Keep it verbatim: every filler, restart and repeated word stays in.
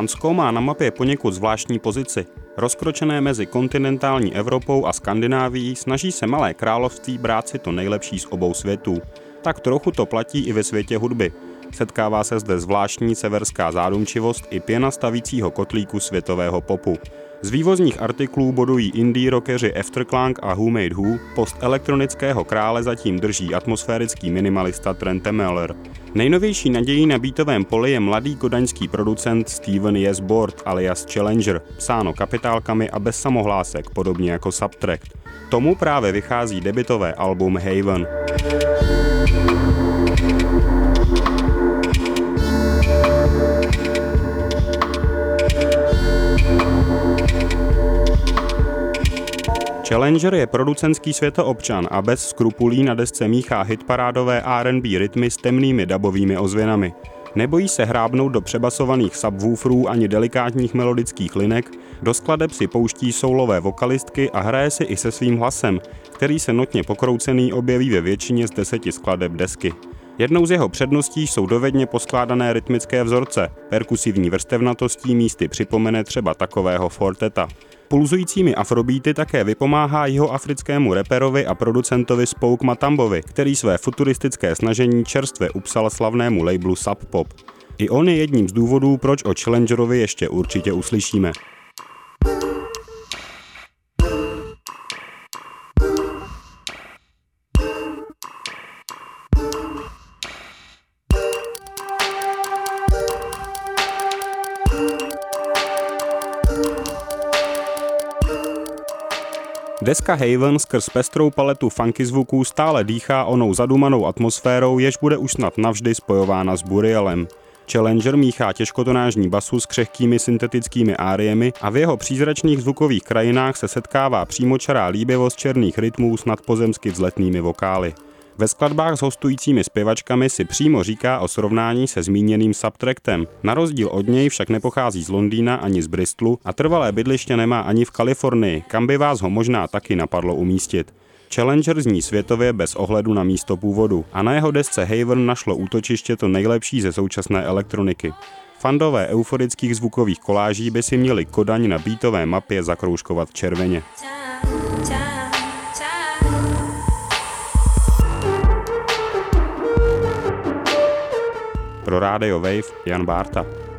Dánsko má na mapě poněkud zvláštní pozici. Rozkročené mezi kontinentální Evropou a Skandinávií snaží se malé království brát si to nejlepší z obou světů. Tak trochu to platí i ve světě hudby. Setkává se zde zvláštní severská zádumčivost i pěna stavícího kotlíku světového popu. Z vývozních artiklů bodují indie rockeři Afterclang a Who Made Who, post elektronického krále zatím drží atmosférický minimalista Trent Temeller. Nejnovější nadějí na beatovém poli je mladý kodaňský producent Steven Yes Board alias Challenger, psáno kapitálkami a bez samohlásek, podobně jako Subtract. Tomu právě vychází debutové album Haven. Challenger je producentský světoobčan a bez skrupulí na desce míchá hitparádové R and B rytmy s temnými dabovými ozvěnami. Nebojí se hrábnout do přebasovaných subwooferů ani delikátních melodických linek, do skladeb si pouští soulové vokalistky a hraje si i se svým hlasem, který se notně pokroucený objeví ve většině z deseti skladeb desky. Jednou z jeho předností jsou dovedně poskládané rytmické vzorce, perkusivní vrstevnatostí místy připomene třeba takového forteta. Pulzujícími afrobeaty také vypomáhá jeho africkému reperovi a producentovi Spoke Matambovi, který své futuristické snažení čerstvě upsal slavnému labelu Sub Pop. I on je jedním z důvodů, proč o Challengerovi ještě určitě uslyšíme. Deska Haven skrz pestrou paletu funky zvuků stále dýchá onou zadumanou atmosférou, jež bude už snad navždy spojována s Burialem. Challenger míchá těžkotonážní basu s křehkými syntetickými áriemi a v jeho přízračných zvukových krajinách se setkává přímočará líbivost černých rytmů s nadpozemsky vzletnými vokály. Ve skladbách s hostujícími zpěvačkami si přímo říká o srovnání se zmíněným Subtractem. Na rozdíl od něj však nepochází z Londýna ani z Bristolu a trvalé bydliště nemá ani v Kalifornii, kam by vás ho možná taky napadlo umístit. Challenger zní světově bez ohledu na místo původu a na jeho desce Haven našlo útočiště to nejlepší ze současné elektroniky. Fandové euforických zvukových koláží by si měli Kodaň na beatové mapě zakroužkovat červeně. Pro Radio Wave Jan Bárta.